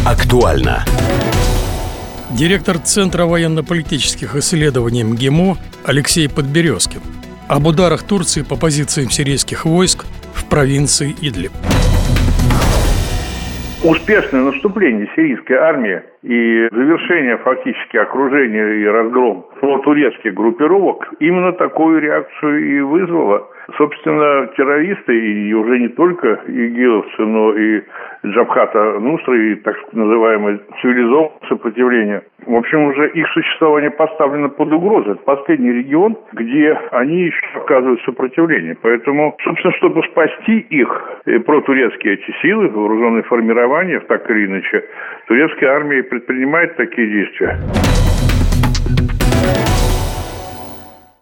Актуально. Директор Центра военно-политических исследований МГИМО Алексей Подберезкин об ударах Турции по позициям сирийских войск в провинции Идлиб. Успешное наступление сирийской армии и завершение фактически окружения и разгром протурецких группировок именно такую реакцию и вызвало. Собственно, террористы, и уже не только игиловцы, но и Джабхата Нусра, и так называемое цивилизованное сопротивление. В общем, уже их существование поставлено под угрозу. Это последний регион, где они еще оказывают сопротивление. Поэтому, собственно, чтобы спасти их, протурецкие эти силы, вооруженные формирования, так или иначе, турецкая армия предпринимает такие действия.